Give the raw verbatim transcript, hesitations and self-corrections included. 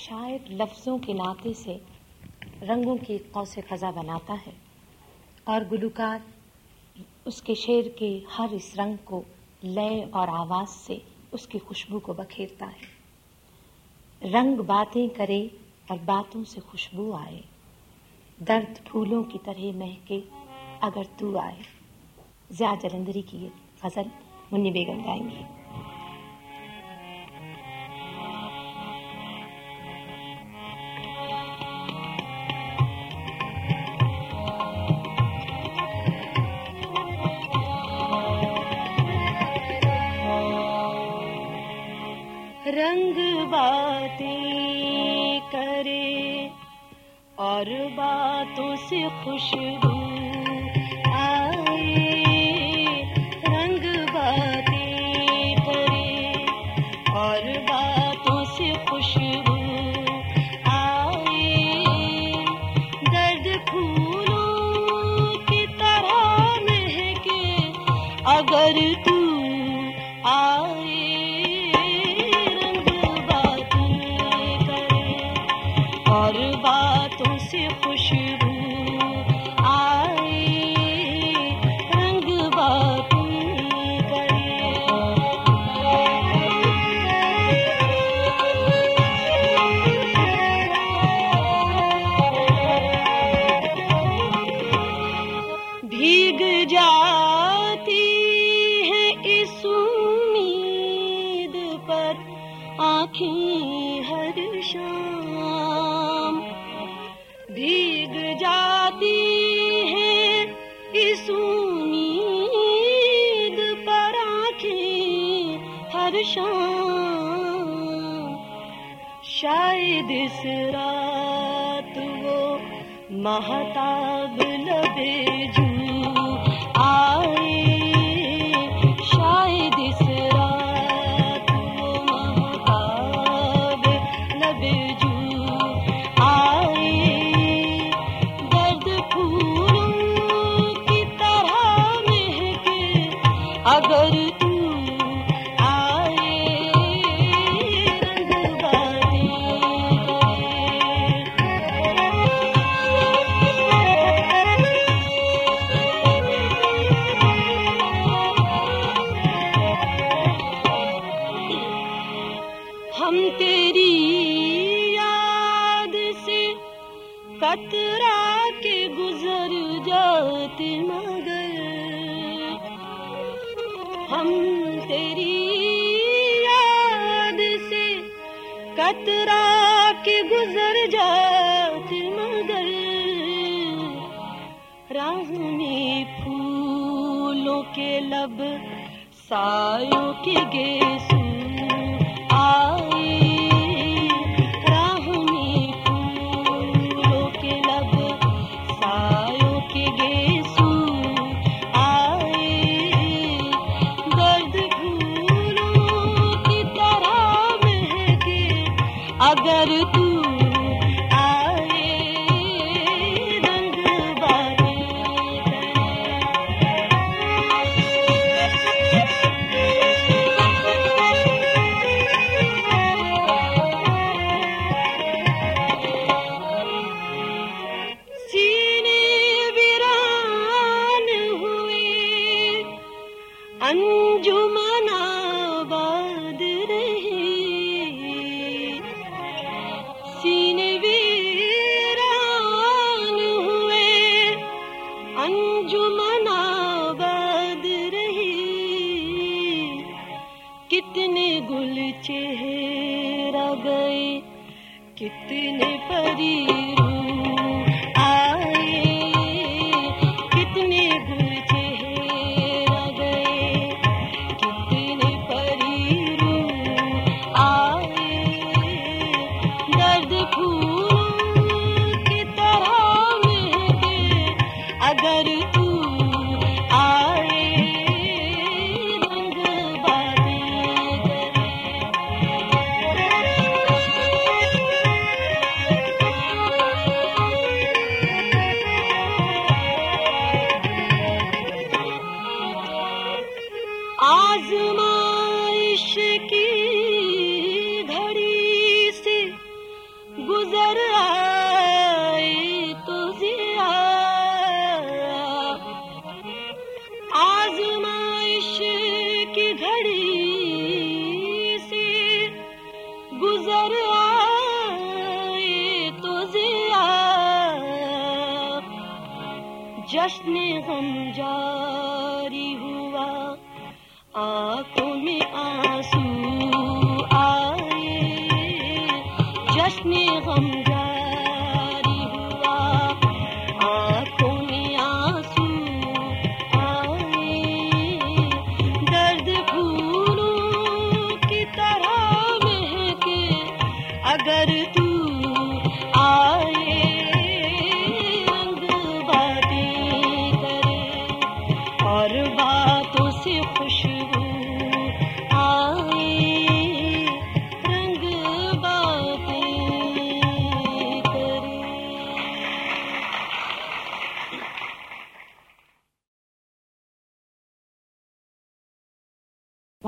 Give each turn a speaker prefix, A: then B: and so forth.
A: शायर लफ्ज़ों के नाते से रंगों की कौसे ख़ज़ा बनाता है और गुलूकार उसके शेर के हर इस रंग को लय और आवाज़ से उसकी खुशबू को बखेरता है। रंग बातें करे और बातों से खुशबू आए, दर्द फूलों की तरह महके अगर तू आए। ज़िया जलंधरी की ये गज़ल मुन्नी बेगम गाएंगी।
B: रंग बातें करे और बातों से खुशबू आए, रंग बातें करे और बातों से खुशबू आए, दर्द फूलों की तरह महके अगर तू आए, और बातों से खुशबू आए, रंग बातें करे। भीग जाती है इस उम्मीद पर आँखें हर शाम, भीग जाती है इस उम्मीद पर आँखें हर शाम, शायद इस रात वो महताब लबे जू आए, शायद इस रात वो महताब लबे जू आए, दर्द फूलों की तरह महके अगर तू आए, रंग बातें हम तेरी याद से कतरा के गुजर जाते मगर, हम तेरी याद से कतरा के गुजर जाते मगर, राह में फूलों के लब सायों के गेसू आए, राह में फूलों के लब सायों के गेसू आए, दर्द फूलों की तरह महके अगर तू आए, रंग बातें अंजुमन आबाद रहे, सीने वीरान हुए अंजुमन आबाद रहे, कितने गुल चेहरा गए कितने परी रूह आए, कितने गुल अगर तू आए, रंग बातें करे। जश्न गम जारी हुआ, आंखों में आंसू आए, जश्न गम जारी हुआ, आंखों में आंसू आए, दर्द फूलों की तरह महके अगर तू आए।